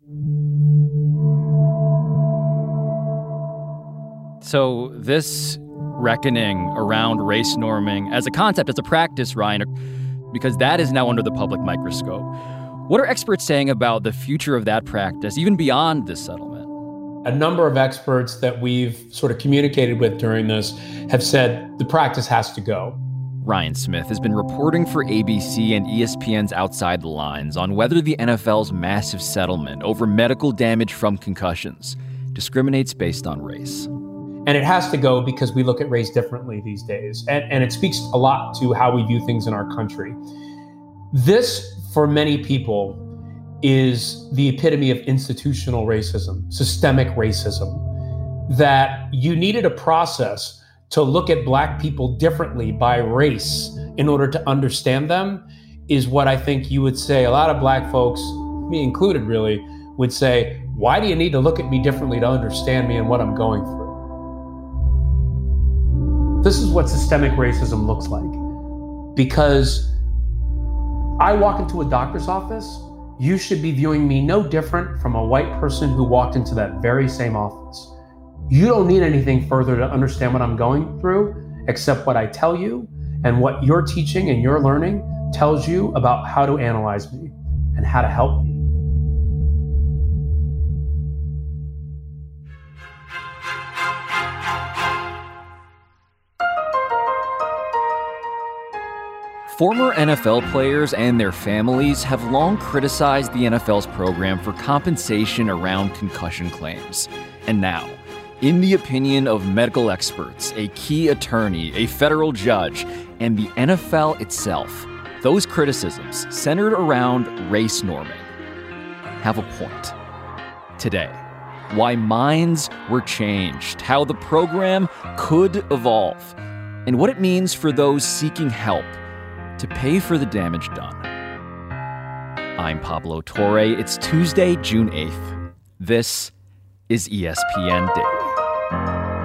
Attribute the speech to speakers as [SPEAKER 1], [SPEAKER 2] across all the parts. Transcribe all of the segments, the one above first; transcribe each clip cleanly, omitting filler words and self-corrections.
[SPEAKER 1] So this reckoning around race norming as a concept, as a practice, Ryan, because that is now under the public microscope. What are experts saying about the future of that practice, even beyond this settlement?
[SPEAKER 2] A number of experts that we've sort of communicated with during this have said the practice has to go.
[SPEAKER 1] Ryan Smith has been reporting for ABC and ESPN's Outside the Lines on whether the NFL's massive settlement over medical damage from concussions discriminates based on race.
[SPEAKER 2] And it has to go because we look at race differently these days. And it speaks a lot to how we view things in our country. This, for many people, is the epitome of institutional racism, systemic racism, that you needed a process to look at Black people differently by race in order to understand them, is what I think you would say. A lot of Black folks, me included really, would say, why do you need to look at me differently to understand me and what I'm going through? This is what systemic racism looks like. Because I walk into a doctor's office, you should be viewing me no different from a white person who walked into that very same office. You don't need anything further to understand what I'm going through except what I tell you and what your teaching and your learning tells you about how to analyze me and how to help me.
[SPEAKER 1] Former NFL players and their families have long criticized the NFL's program for compensation around concussion claims. And now, in the opinion of medical experts, a key attorney, a federal judge, and the NFL itself, those criticisms centered around race norming have a point. Today, why minds were changed, how the program could evolve, and what it means for those seeking help to pay for the damage done. I'm Pablo Torre. It's Tuesday, June 8th. This is ESPN Daily.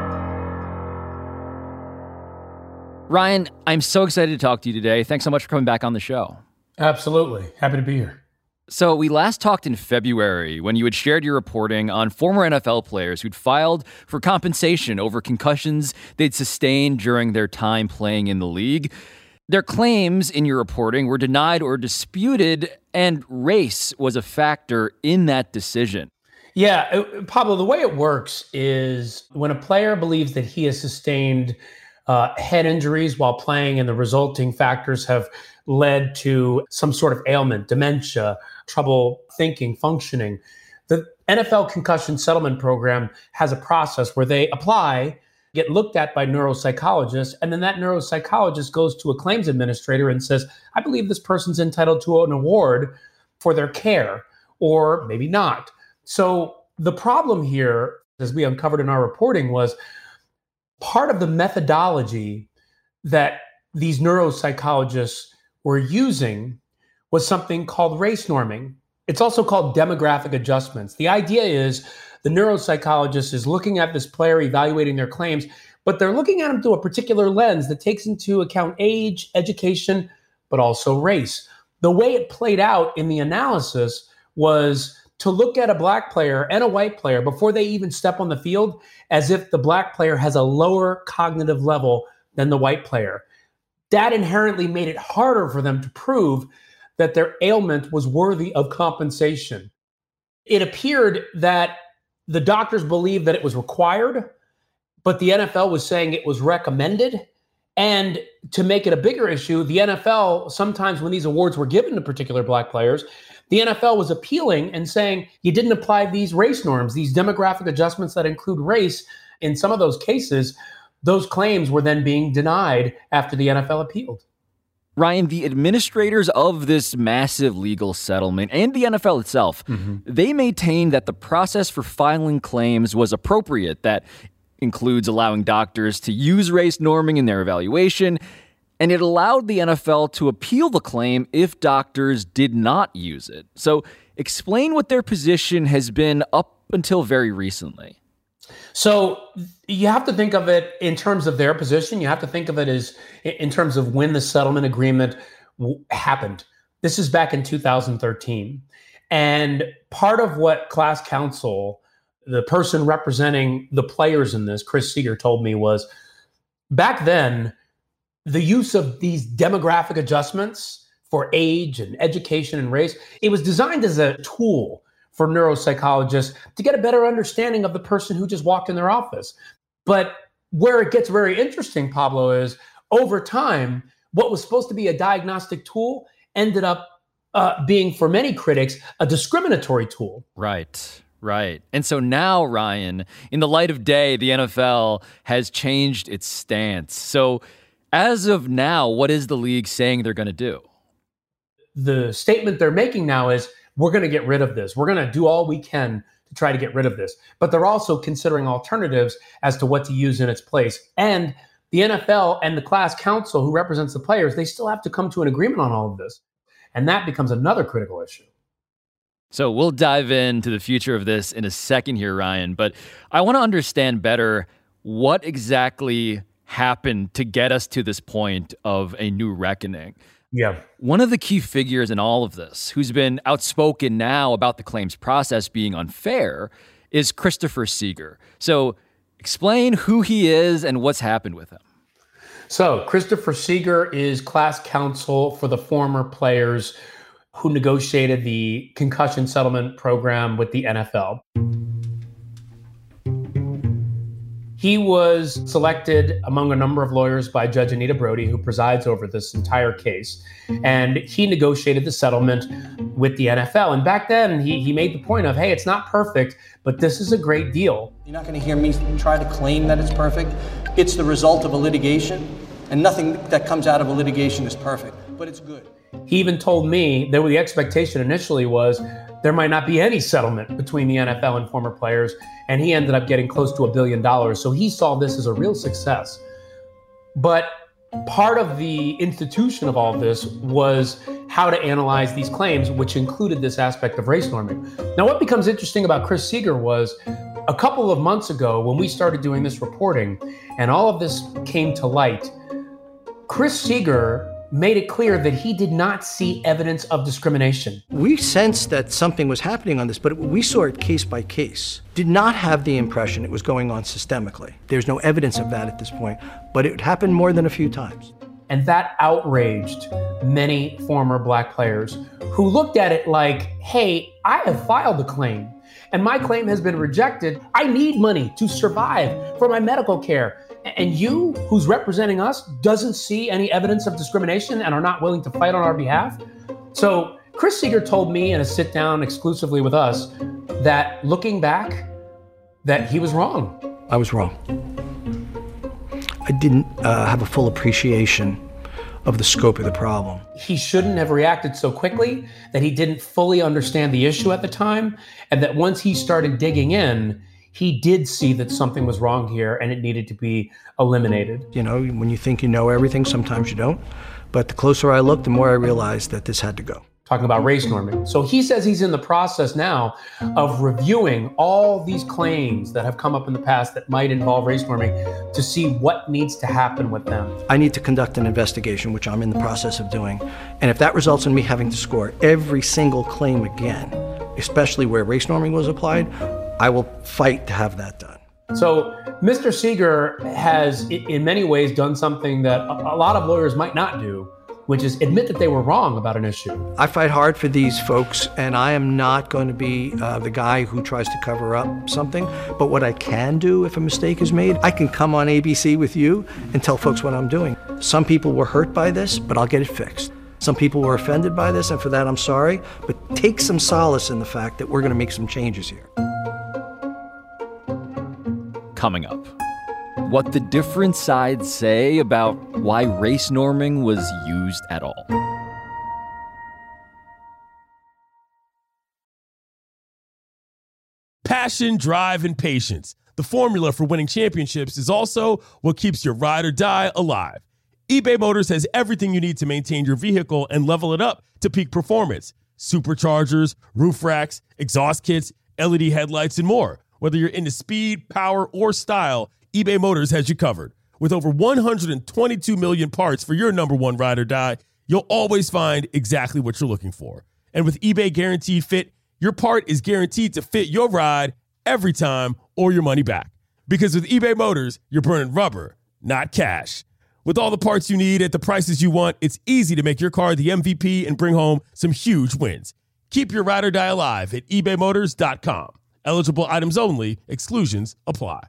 [SPEAKER 1] Ryan, I'm so excited to talk to you today. Thanks so much for coming back on the show.
[SPEAKER 2] Absolutely. Happy to be here.
[SPEAKER 1] So we last talked in February when you had shared your reporting on former NFL players who'd filed for compensation over concussions they'd sustained during their time playing in the league. Their claims in your reporting were denied or disputed, and race was a factor in that decision.
[SPEAKER 2] Yeah, Pablo, the way it works is when a player believes that he has sustained head injuries while playing and the resulting factors have led to some sort of ailment, dementia, trouble thinking, functioning, the NFL Concussion Settlement Program has a process where they apply, get looked at by neuropsychologists, and then that neuropsychologist goes to a claims administrator and says, I believe this person's entitled to an award for their care, or maybe not. So the problem here, as we uncovered in our reporting, was part of the methodology that these neuropsychologists were using was something called race norming. It's also called demographic adjustments. The idea is the neuropsychologist is looking at this player, evaluating their claims, but they're looking at them through a particular lens that takes into account age, education, but also race. The way it played out in the analysis was to look at a Black player and a white player before they even step on the field as if the Black player has a lower cognitive level than the white player. That inherently made it harder for them to prove that their ailment was worthy of compensation. It appeared that the doctors believed that it was required, but the NFL was saying it was recommended. And to make it a bigger issue, the NFL, sometimes when these awards were given to particular Black players, the NFL was appealing and saying you didn't apply these race norms, these demographic adjustments that include race. In some of those cases, those claims were then being denied after the NFL appealed.
[SPEAKER 1] Ryan, the administrators of this massive legal settlement and the NFL itself, they maintain that the process for filing claims was appropriate. That includes allowing doctors to use race norming in their evaluation, and it allowed the NFL to appeal the claim if doctors did not use it. So explain what their position has been up until very recently.
[SPEAKER 2] So you have to think of it in terms of their position. You have to think of it as in terms of when the settlement agreement happened. This is back in 2013. And part of what class counsel, the person representing the players in this, Chris Seeger, told me was back then, the use of these demographic adjustments for age and education and race, it was designed as a tool for neuropsychologists to get a better understanding of the person who just walked in their office. But where it gets very interesting, Pablo, is over time, what was supposed to be a diagnostic tool ended up being, for many critics, a discriminatory tool.
[SPEAKER 1] Right. And so now, Ryan, in the light of day, the NFL has changed its stance. So as of now, what is the league saying they're going to do?
[SPEAKER 2] The statement they're making now is, we're going to get rid of this. We're going to do all we can to try to get rid of this. But they're also considering alternatives as to what to use in its place. And the NFL and the class counsel who represents the players, they still have to come to an agreement on all of this. And that becomes another critical issue.
[SPEAKER 1] So we'll dive into the future of this in a second here, Ryan. But I want to understand better what exactly happened to get us to this point of a new reckoning.
[SPEAKER 2] Yeah.
[SPEAKER 1] One of the key figures in all of this, who's been outspoken now about the claims process being unfair, is Christopher Seeger. So explain who he is and what's happened with him.
[SPEAKER 2] So Christopher Seeger is class counsel for the former players who negotiated the concussion settlement program with the NFL. He was selected among a number of lawyers by Judge Anita Brody, who presides over this entire case. And he negotiated the settlement with the NFL. And back then, he made the point of, hey, it's not perfect, but this is a great deal.
[SPEAKER 3] You're not going to hear me try to claim that it's perfect. It's the result of a litigation, and nothing that comes out of a litigation is perfect, but it's good.
[SPEAKER 2] He even told me that the expectation initially was there might not be any settlement between the NFL and former players, and he ended up getting close to $1 billion. So he saw this as a real success. But part of the institution of all this was how to analyze these claims, which included this aspect of race norming. Now, what becomes interesting about Chris Seeger was a couple of months ago when we started doing this reporting and all of this came to light, Chris Seeger made it clear that he did not see evidence of discrimination.
[SPEAKER 3] We sensed that something was happening on this, but we saw it case by case. Did not have the impression it was going on systemically. There's no evidence of that at this point, but it happened more than a few times.
[SPEAKER 2] And that outraged many former black players who looked at it like, hey, I have filed a claim and my claim has been rejected. I need money to survive for my medical care. And you, who's representing us, doesn't see any evidence of discrimination and are not willing to fight on our behalf. So Chris Seeger told me in a sit down exclusively with us that looking back, that he was wrong.
[SPEAKER 3] I was wrong. I didn't have a full appreciation of the scope of the problem.
[SPEAKER 2] He shouldn't have reacted so quickly, that he didn't fully understand the issue at the time, and that once he started digging in, he did see that something was wrong here and it needed to be eliminated.
[SPEAKER 3] You know, when you think you know everything, sometimes you don't. But the closer I looked, the more I realized that this had to go.
[SPEAKER 2] Talking about race norming. So he says he's in the process now of reviewing all these claims that have come up in the past that might involve race norming to see what needs to happen with them.
[SPEAKER 3] I need to conduct an investigation, which I'm in the process of doing. And if that results in me having to score every single claim again, especially where race norming was applied, I will fight to have that done.
[SPEAKER 2] So Mr. Seeger has, in many ways, done something that a lot of lawyers might not do, which is admit that they were wrong about an issue.
[SPEAKER 3] I fight hard for these folks, and I am not going to be the guy who tries to cover up something. But what I can do if a mistake is made, I can come on ABC with you and tell folks what I'm doing. Some people were hurt by this, but I'll get it fixed. Some people were offended by this, and for that I'm sorry. But take some solace in the fact that we're going to make some changes here.
[SPEAKER 1] Coming up, what the different sides say about why race norming was used at all.
[SPEAKER 4] Passion, drive, and patience. The formula for winning championships is also what keeps your ride or die alive. eBay Motors has everything you need to maintain your vehicle and level it up to peak performance. Superchargers, roof racks, exhaust kits, LED headlights, and more. Whether you're into speed, power, or style, eBay Motors has you covered. With over 122 million parts for your number one ride or die, you'll always find exactly what you're looking for. And with eBay Guaranteed Fit, your part is guaranteed to fit your ride every time or your money back. Because with eBay Motors, you're burning rubber, not cash. With all the parts you need at the prices you want, it's easy to make your car the MVP and bring home some huge wins. Keep your ride or die alive at ebaymotors.com. Eligible items only. Exclusions apply.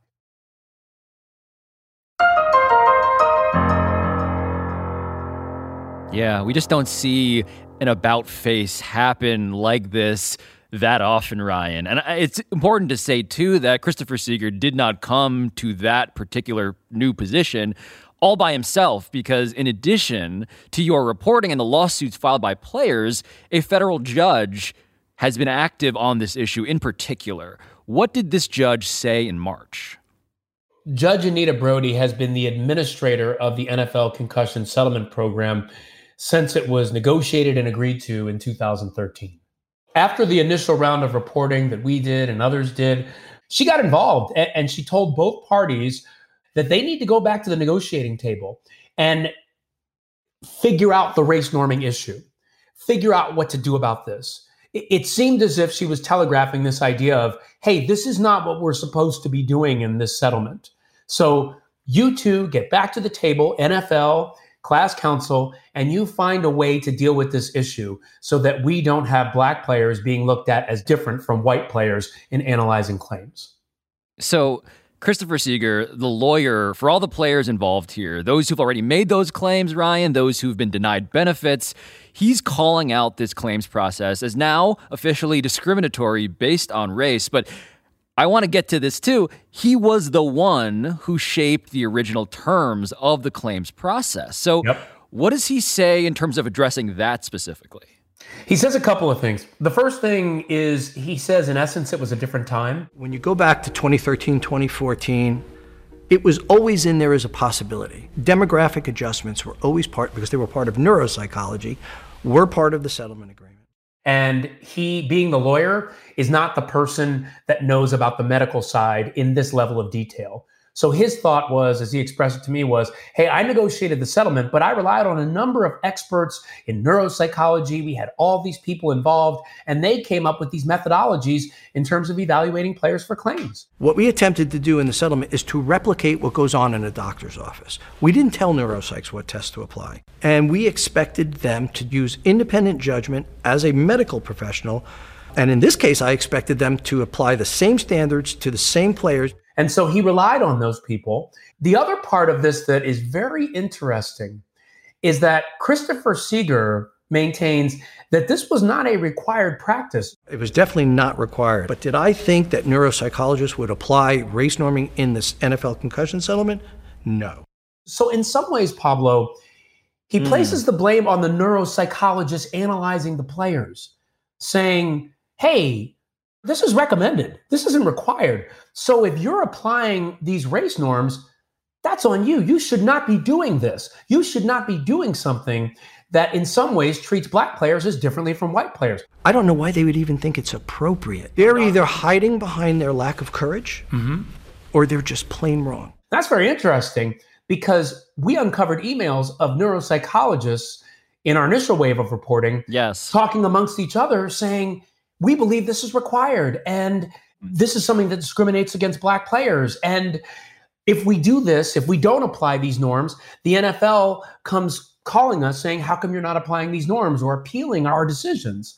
[SPEAKER 1] Yeah, we just don't see an about face happen like this that often, Ryan. And it's important to say, too, that Christopher Seeger did not come to that particular new position all by himself, because in addition to your reporting and the lawsuits filed by players, a federal judge has been active on this issue in particular. What did this judge say in March?
[SPEAKER 2] Judge Anita Brody has been the administrator of the NFL Concussion Settlement Program since it was negotiated and agreed to in 2013. After the initial round of reporting that we did and others did, she got involved and she told both parties that they need to go back to the negotiating table and figure out the race norming issue, figure out what to do about this. It seemed as if she was telegraphing this idea of, hey, this is not what we're supposed to be doing in this settlement. So you two get back to the table, NFL, class counsel, and you find a way to deal with this issue so that we don't have black players being looked at as different from white players in analyzing claims.
[SPEAKER 1] So Christopher Seeger, the lawyer for all the players involved here, those who've already made those claims, Ryan, those who've been denied benefits, he's calling out this claims process as now officially discriminatory based on race. But I want to get to this too. He was the one who shaped the original terms of the claims process. So What does he say in terms of addressing that specifically?
[SPEAKER 2] He says a couple of things. The first thing is he says, in essence, it was a different time.
[SPEAKER 3] When you go back to 2013, 2014, it was always in there as a possibility. Demographic adjustments were always part, because they were part of neuropsychology, were part of the settlement agreement.
[SPEAKER 2] And he, being the lawyer, is not the person that knows about the medical side in this level of detail. So his thought was, as he expressed it to me, was, hey, I negotiated the settlement, but I relied on a number of experts in neuropsychology. We had all these people involved, and they came up with these methodologies in terms of evaluating players for claims.
[SPEAKER 3] What we attempted to do in the settlement is to replicate what goes on in a doctor's office. We didn't tell neuropsychs what tests to apply, and we expected them to use independent judgment as a medical professional. And in this case, I expected them to apply the same standards to the same players.
[SPEAKER 2] And so he relied on those people. The other part of this that is very interesting is that Christopher Seeger maintains that this was not a required practice.
[SPEAKER 3] It was definitely not required. But did I think that neuropsychologists would apply race norming in this NFL concussion settlement? No.
[SPEAKER 2] So in some ways, Pablo, he places the blame on the neuropsychologists analyzing the players, saying, hey, this is recommended. This isn't required. So if you're applying these race norms, that's on you. You should not be doing this. You should not be doing something that in some ways treats black players as differently from white players.
[SPEAKER 3] I don't know why they would even think it's appropriate. They're either hiding behind their lack of courage or they're just plain wrong.
[SPEAKER 2] That's very interesting because we uncovered emails of neuropsychologists in our initial wave of reporting, talking amongst each other saying, we believe this is required, and this is something that discriminates against black players. And if we do this, if we don't apply these norms, the NFL comes calling us saying, how come you're not applying these norms or appealing our decisions?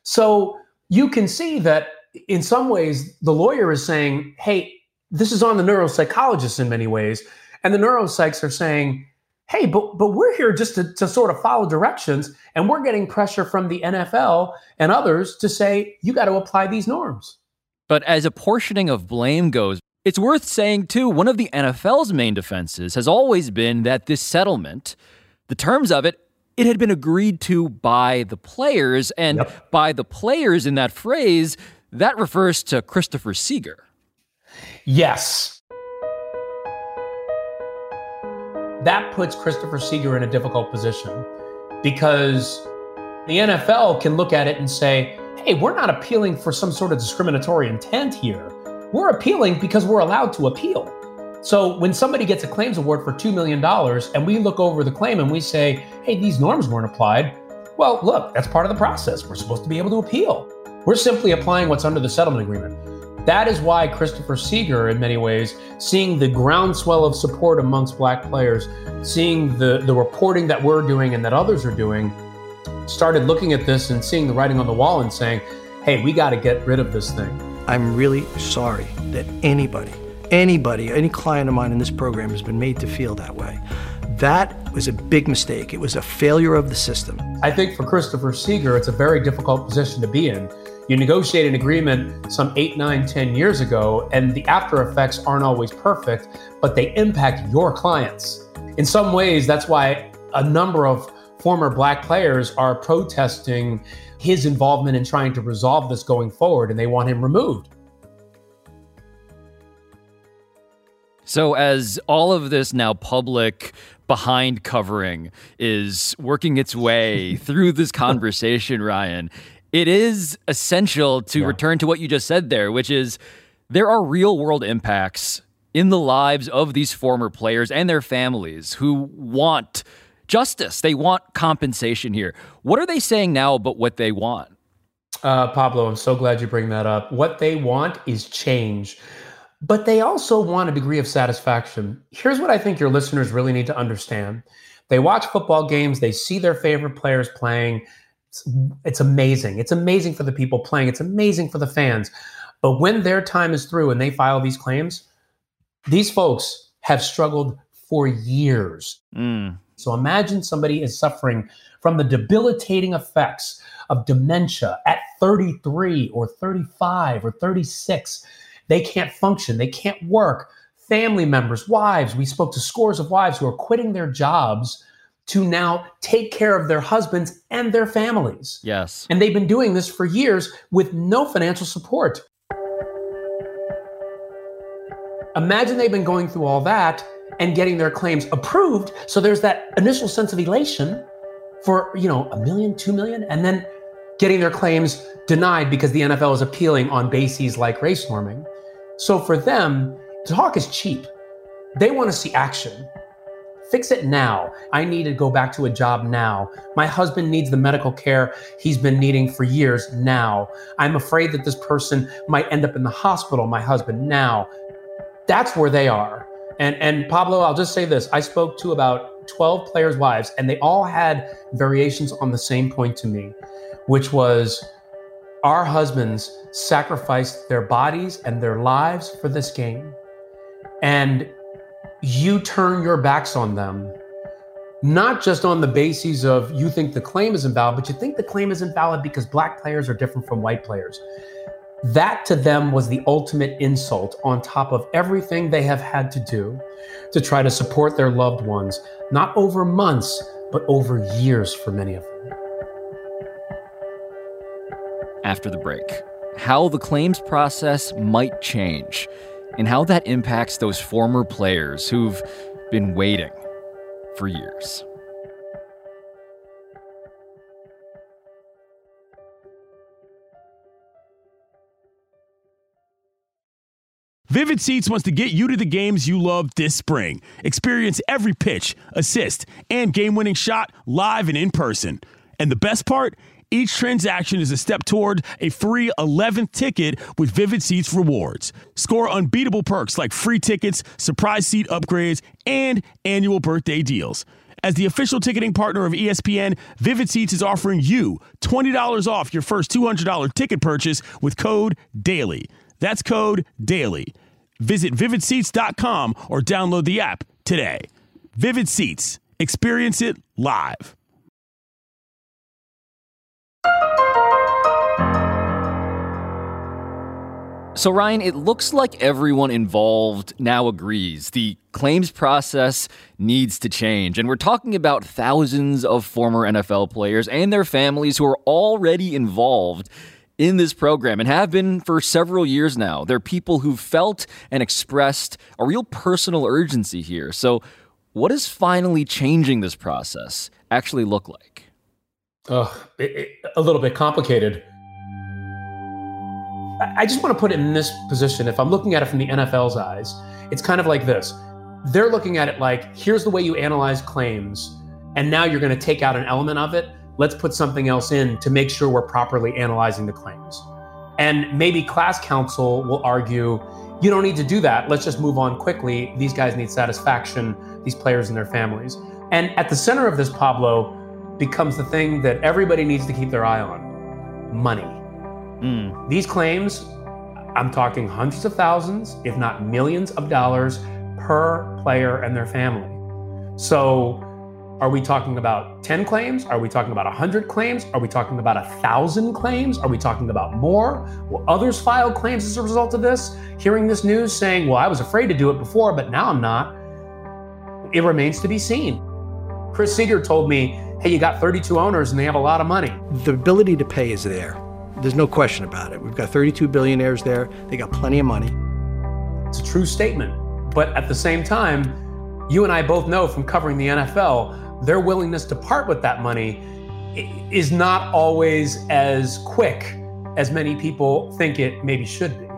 [SPEAKER 2] So you can see that in some ways, the lawyer is saying, hey, this is on the neuropsychologists in many ways. And the neuropsychs are saying, hey, but we're here just to sort of follow directions, and we're getting pressure from the NFL and others to say, you got to apply these norms.
[SPEAKER 1] But as apportioning of blame goes, it's worth saying, too, one of the NFL's main defenses has always been that this settlement, the terms of it, it had been agreed to by the players, and by the players in that phrase, that refers to Christopher Seeger.
[SPEAKER 2] Yes. That puts Christopher Seeger in a difficult position because the NFL can look at it and say, hey, we're not appealing for some sort of discriminatory intent here. We're appealing because we're allowed to appeal. So when somebody gets a claims award for $2 million and we look over the claim and we say, hey, these norms weren't applied. Well, look, that's part of the process. We're supposed to be able to appeal. We're simply applying what's under the settlement agreement. That is why Christopher Seeger, in many ways, seeing the groundswell of support amongst black players, seeing the reporting that we're doing and that others are doing, started looking at this and seeing the writing on the wall and saying, hey, we got to get rid of this thing.
[SPEAKER 3] I'm really sorry that anybody, any client of mine in this program has been made to feel that way. That was a big mistake. It was a failure of the system.
[SPEAKER 2] I think for Christopher Seeger, it's a very difficult position to be in. You negotiate an agreement some 8, 9, 10 years ago, and the after effects aren't always perfect, but they impact your clients. In some ways, that's why a number of former black players are protesting his involvement in trying to resolve this going forward, and they want him removed.
[SPEAKER 1] So as all of this now public behind covering is working its way through this conversation, Ryan, it is essential to return to what you just said there, which is there are real world impacts in the lives of these former players and their families who want justice. They want compensation here. What are they saying now about what they want?
[SPEAKER 2] Pablo, I'm so glad you bring that up. What they want is change, but they also want a degree of satisfaction. Here's what I think your listeners really need to understand. They watch football games. They see their favorite players playing. It's amazing. It's amazing for the people playing. It's amazing for the fans. But when their time is through and they file these claims, these folks have struggled for years. So imagine somebody is suffering from the debilitating effects of dementia at 33 or 35 or 36. They can't function. They can't work. Family members, wives. We spoke to scores of wives who are quitting their jobs to now take care of their husbands and their families.
[SPEAKER 1] Yes.
[SPEAKER 2] And they've been doing this for years with no financial support. Imagine they've been going through all that and getting their claims approved. So there's that initial sense of elation for, $1 million, $2 million, and then getting their claims denied because the NFL is appealing on bases like race norming. So for them, talk is cheap. They want to see action. Fix it now. I need to go back to a job now. My husband needs the medical care he's been needing for years now. I'm afraid that this person might end up in the hospital, my husband now. That's where they are. And Pablo, I'll just say this. I spoke to about 12 players' wives, and they all had variations on the same point to me, which was our husbands sacrificed their bodies and their lives for this game. And you turn your backs on them, not just on the basis of you think the claim is invalid, but you think the claim is invalid because black players are different from white players. That to them was the ultimate insult on top of everything they have had to do to try to support their loved ones, not over months, but over years for many of them.
[SPEAKER 1] After the break, how the claims process might change and how that impacts those former players who've been waiting for years.
[SPEAKER 4] Vivid Seats wants to get you to the games you love this spring. Experience every pitch, assist, and game-winning shot live and in person. And the best part? Each transaction is a step toward a free 11th ticket with Vivid Seats rewards. Score unbeatable perks like free tickets, surprise seat upgrades, and annual birthday deals. As the official ticketing partner of ESPN, Vivid Seats is offering you $20 off your first $200 ticket purchase with code DAILY. That's code DAILY. Visit vividseats.com or download the app today. Vivid Seats. Experience it live.
[SPEAKER 1] So, Ryan, it looks like everyone involved now agrees the claims process needs to change. And we're talking about thousands of former NFL players and their families who are already involved in this program and have been for several years now. They're people who've felt and expressed a real personal urgency here. So what does finally changing this process actually look like?
[SPEAKER 2] A little bit complicated. I just want to put it in this position. If I'm looking at it from the NFL's eyes, it's kind of like this. They're looking at it like, here's the way you analyze claims, and now you're going to take out an element of it. Let's put something else in to make sure we're properly analyzing the claims. And maybe class counsel will argue, you don't need to do that. Let's just move on quickly. These guys need satisfaction, these players and their families. And at the center of this, Pablo, becomes the thing that everybody needs to keep their eye on: money. These claims, I'm talking hundreds of thousands, if not millions of dollars per player and their family. So are we talking about 10 claims? Are we talking about 100 claims? Are we talking about 1,000 claims? Are we talking about more? Will others file claims as a result of this? Hearing this news saying, well, I was afraid to do it before, but now I'm not. It remains to be seen. Chris Seeger told me, hey, you got 32 owners and they have a lot of money.
[SPEAKER 3] The ability to pay is there. There's no question about it. We've got 32 billionaires there. They got plenty of money.
[SPEAKER 2] It's a true statement. But at the same time, you and I both know from covering the NFL, their willingness to part with that money is not always as quick as many people think it maybe should be.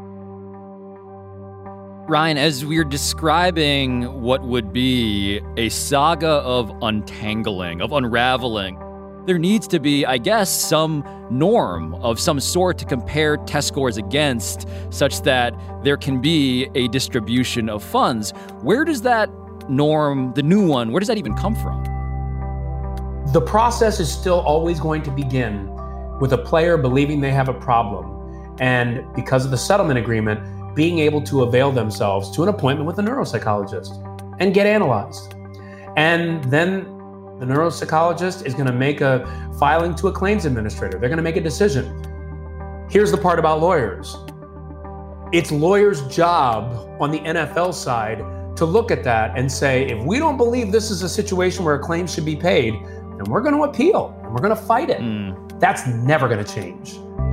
[SPEAKER 1] Ryan, as we're describing what would be a saga of untangling, of unraveling, there needs to be, I guess, some norm of some sort to compare test scores against, such that there can be a distribution of funds. Where does that norm, the new one, where does that even come from?
[SPEAKER 2] The process is still always going to begin with a player believing they have a problem, and because of the settlement agreement, being able to avail themselves to an appointment with a neuropsychologist and get analyzed. And then the neuropsychologist is going to make a filing to a claims administrator. They're going to make a decision. Here's the part about lawyers. It's lawyers' job on the NFL side to look at that and say, if we don't believe this is a situation where a claim should be paid, then we're going to appeal and we're going to fight it. That's never going to change.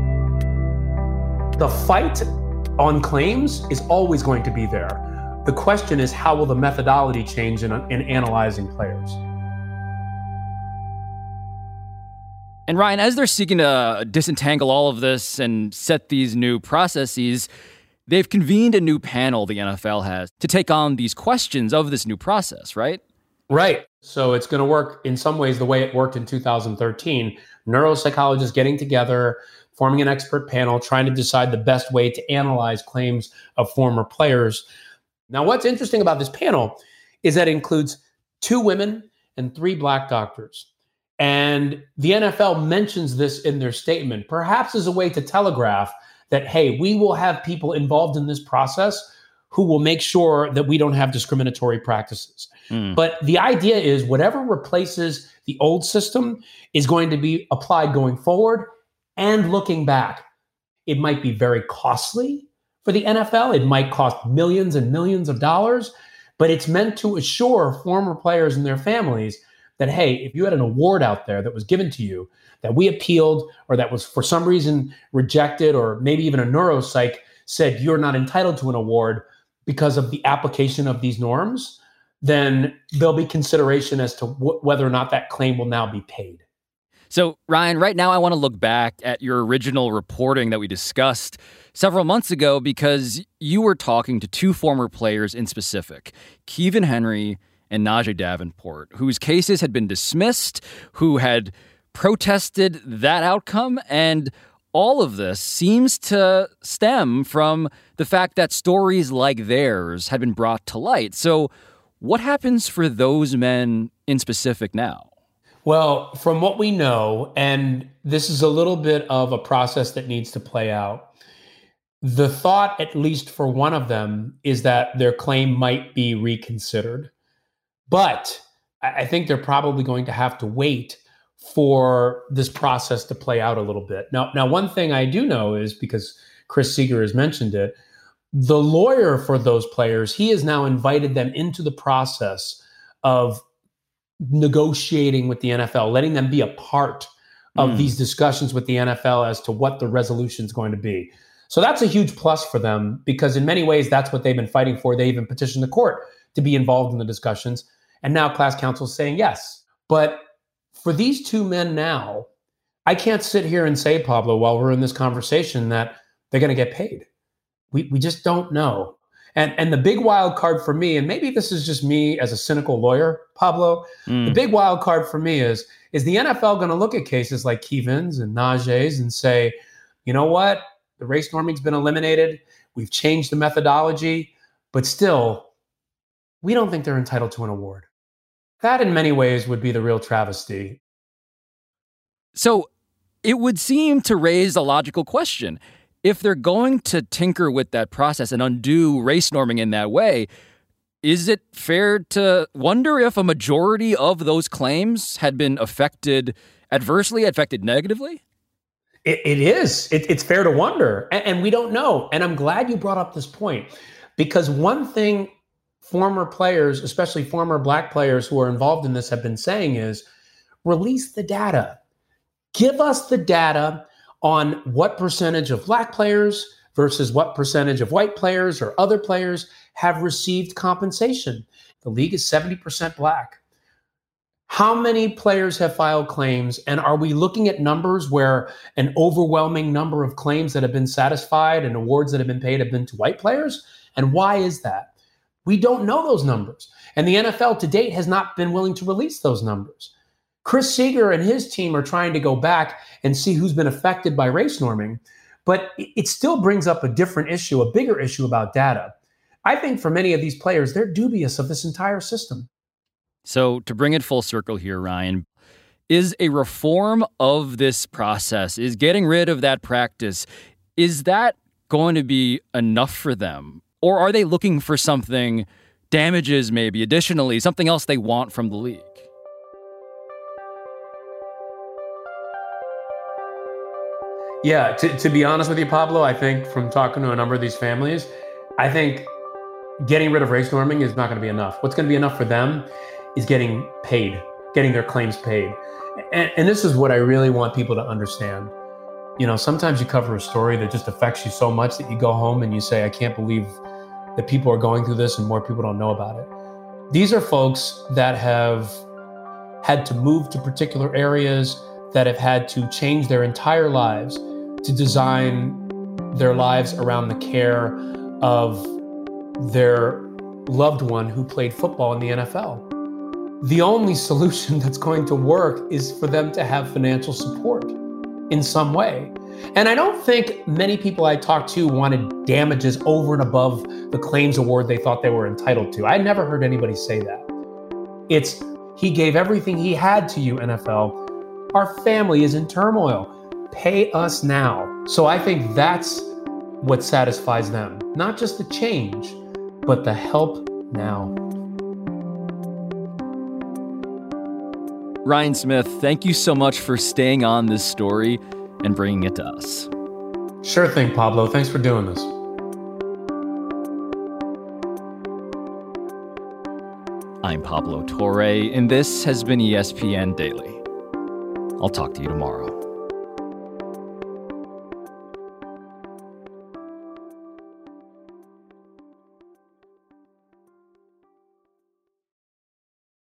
[SPEAKER 2] The fight on claims is always going to be there. The question is, how will the methodology change in analyzing players?
[SPEAKER 1] And Ryan, as they're seeking to disentangle all of this and set these new processes, they've convened a new panel, the NFL has, to take on these questions of this new process, right?
[SPEAKER 2] Right. So it's going to work in some ways the way it worked in 2013. Neuropsychologists getting together, forming an expert panel, trying to decide the best way to analyze claims of former players. Now, what's interesting about this panel is that it includes 2 women and 3 black doctors. And the NFL mentions this in their statement, perhaps as a way to telegraph that, hey, we will have people involved in this process who will make sure that we don't have discriminatory practices. But the idea is whatever replaces the old system is going to be applied going forward and looking back. It might be very costly for the NFL. It might cost millions and millions of dollars, but it's meant to assure former players and their families that, hey, if you had an award out there that was given to you that we appealed or that was for some reason rejected, or maybe even a neuropsych said you're not entitled to an award because of the application of these norms, then there'll be consideration as to whether or not that claim will now be paid.
[SPEAKER 1] So, Ryan, right now I want to look back at your original reporting that we discussed several months ago, because you were talking to 2 former players in specific, Keevan Henry and Najee Davenport, whose cases had been dismissed, who had protested that outcome, and all of this seems to stem from the fact that stories like theirs had been brought to light. So what happens for those men in specific now?
[SPEAKER 2] Well, from what we know, and this is a little bit of a process that needs to play out, the thought, at least for one of them, is that their claim might be reconsidered. But I think they're probably going to have to wait for this process to play out a little bit. Now, one thing I do know is, because Chris Seeger has mentioned it, the lawyer for those players, he has now invited them into the process of negotiating with the NFL, letting them be a part of these discussions with the NFL as to what the resolution is going to be. So that's a huge plus for them, because in many ways, that's what they've been fighting for. They even petitioned the court to be involved in the discussions. And now class counsel is saying yes. But for these 2 men now, I can't sit here and say, Pablo, while we're in this conversation, that they're going to get paid. We just don't know. And the big wild card for me, and maybe this is just me as a cynical lawyer, Pablo, the big wild card for me is the NFL going to look at cases like Keevan's and Najee's and say, you know what? The race norming's been eliminated. We've changed the methodology, but still, we don't think they're entitled to an award. That in many ways would be the real travesty.
[SPEAKER 1] So it would seem to raise a logical question. If they're going to tinker with that process and undo race norming in that way, is it fair to wonder if a majority of those claims had been affected adversely, affected negatively?
[SPEAKER 2] It is. It's fair to wonder. And we don't know. And I'm glad you brought up this point, because one thing former players, especially former Black players who are involved in this, have been saying is release the data. Give us the data on what percentage of Black players versus what percentage of white players or other players have received compensation. The league is 70% Black. How many players have filed claims? And are we looking at numbers where an overwhelming number of claims that have been satisfied and awards that have been paid have been to white players? And why is that? We don't know those numbers. And the NFL to date has not been willing to release those numbers. Chris Seeger and his team are trying to go back and see who's been affected by race norming, but it still brings up a different issue, a bigger issue about data. I think for many of these players, they're dubious of this entire system.
[SPEAKER 1] So to bring it full circle here, Ryan, is a reform of this process, is getting rid of that practice, is that going to be enough for them? Or are they looking for something, damages maybe, additionally, something else they want from the league?
[SPEAKER 2] Yeah, to be honest with you, Pablo, I think from talking to a number of these families, I think getting rid of race norming is not going to be enough. What's going to be enough for them is getting paid, getting their claims paid. And this is what I really want people to understand. You know, sometimes you cover a story that just affects you so much that you go home and you say, I can't believe that people are going through this and more people don't know about it. These are folks that have had to move to particular areas, that have had to change their entire lives to design their lives around the care of their loved one who played football in the NFL. The only solution that's going to work is for them to have financial support in some way. And I don't think many people I talked to wanted damages over and above the claims award they thought they were entitled to. I never heard anybody say that. It's, he gave everything he had to you, NFL. Our family is in turmoil. Pay us now. So I think that's what satisfies them. Not just the change, but the help now.
[SPEAKER 1] Ryan Smith, thank you so much for staying on this story and bringing it to us.
[SPEAKER 2] Sure thing, Pablo. Thanks for doing this.
[SPEAKER 1] I'm Pablo Torre, and this has been ESPN Daily. I'll talk to you tomorrow.